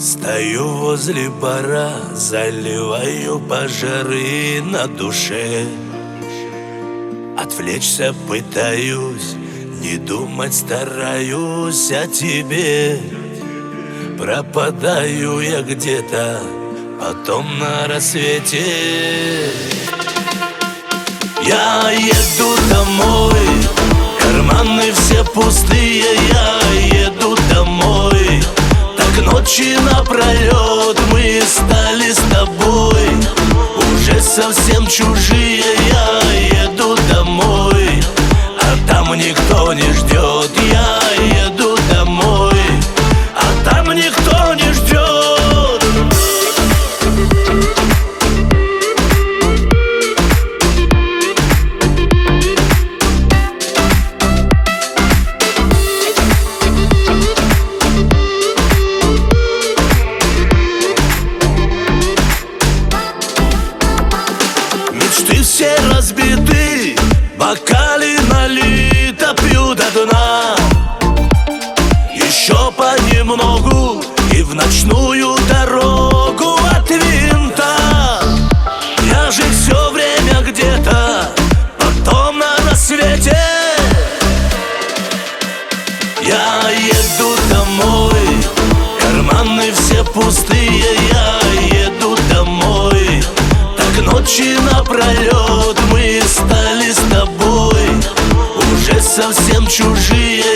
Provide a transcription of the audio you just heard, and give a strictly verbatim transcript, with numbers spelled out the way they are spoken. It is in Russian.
Стою возле бара, заливаю пожары на душе. Отвлечься пытаюсь, не думать стараюсь о тебе. Пропадаю я где-то, потом на рассвете. Я еду домой, карманы все пустые, я еду домой. Так ночи напролет мы стали с тобой уже совсем чужие. Я еду домой, а там никто не ждет. Я еду домой, а там никто не ждет. Мечты все разбиты, бокали налито, пью до дна. Еще понемногу и в ночную дорогу от винта. Я же все время где-то, потом на рассвете. Я еду домой, карманы все пустые, я еду домой. Так ночи напролет мы стали с тобой уже совсем чужие.